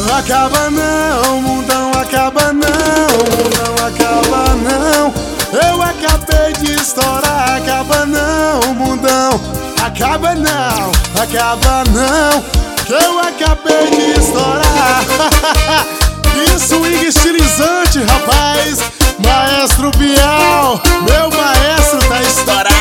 Acaba não, mundão, acaba não, mundão, acaba não. Eu acabei de estourar, acaba não, mundão, acaba não, acaba não. Que eu acabei de estourar. Que swing estilizante, rapaz. Maestro Bial, meu maestro tá estourado.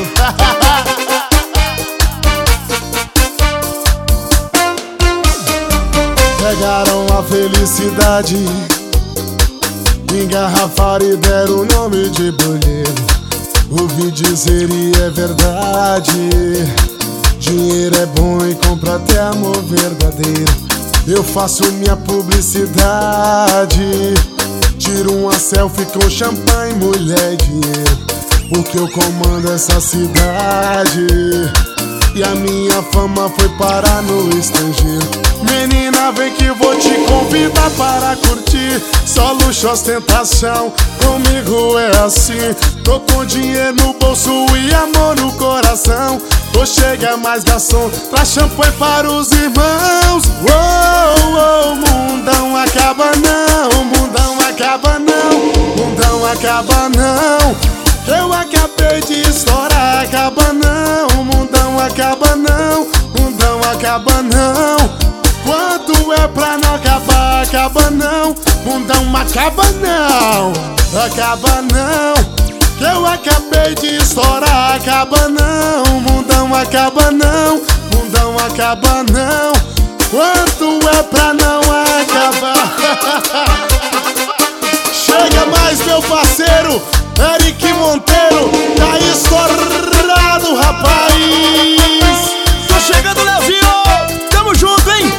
Pegaram a felicidade, engarrafaram e deram o nome de bolheiro. Ouvi dizer e é verdade, dinheiro é bom e compra até amor verdadeiro. Eu faço minha publicidade, tiro uma selfie com champanhe, mulher e dinheiro, porque eu comando essa cidade. E a minha fama foi parar no estrangeiro. Menina, vem que vou te convidar para curtir. Só luxo, ostentação, comigo é assim. Tô com dinheiro no bolso e amor no coração. Tô chega mais garçom, traz champanhe para os irmãos. Uou, mundão, acaba não, mundão, acaba não, mundão, acaba não. Eu acabei de estourar, acaba não, mundão, acaba não, mundão, acaba não. Quanto é pra não acabar, acaba não, mundão, acaba não, acaba não. Que eu acabei de estourar, acaba não, mundão, acaba não, mundão, acaba não. Quanto é pra não acabar? Chega mais, meu parceiro Eric Monteiro, tá estourado, rapaz. Tô chegando, Leozinho, tamo junto, hein?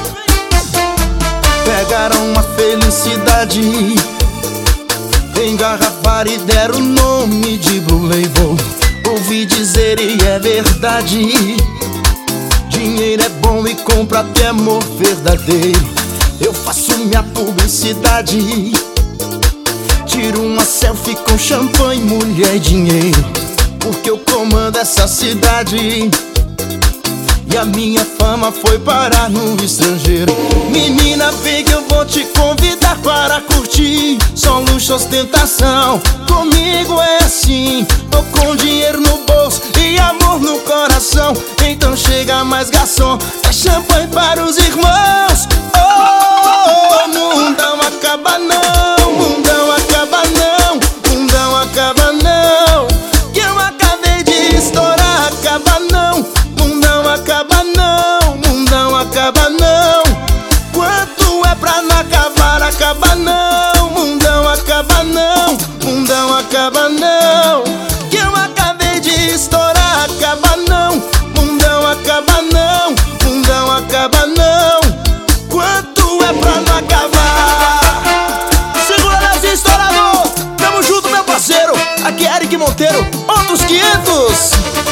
Pegaram a felicidade, engarrafaram e deram o nome de Blue Label. Ouvi dizer e é verdade, dinheiro é bom e compra até amor verdadeiro. Eu faço minha publicidade, tiro uma selfie com champanhe, mulher e dinheiro, porque eu comando essa cidade. E a minha fama foi parar no estrangeiro. Menina, vem que eu vou te convidar para curtir. Só luxo, ostentação, comigo é assim. Tô com dinheiro no bolso e amor no coração. Então chega mais garçom, é champanhe para os irmãos. Oh, mundão, acaba não, mundão, acaba não, mundão, acaba não. Que eu acabei de estourar, acaba não, mundão, acaba não, mundão, acaba não. Quanto é pra não acabar, acaba não, mundão, acaba não, mundão, acaba não. Que eu acabei de estourar, acaba não, mundão, acaba não, mundão, acaba não. Quanto é pra não acabar? Segura Leozinho estourador, tamo junto, meu parceiro. Aqui é Eric Monteiro, outros 500.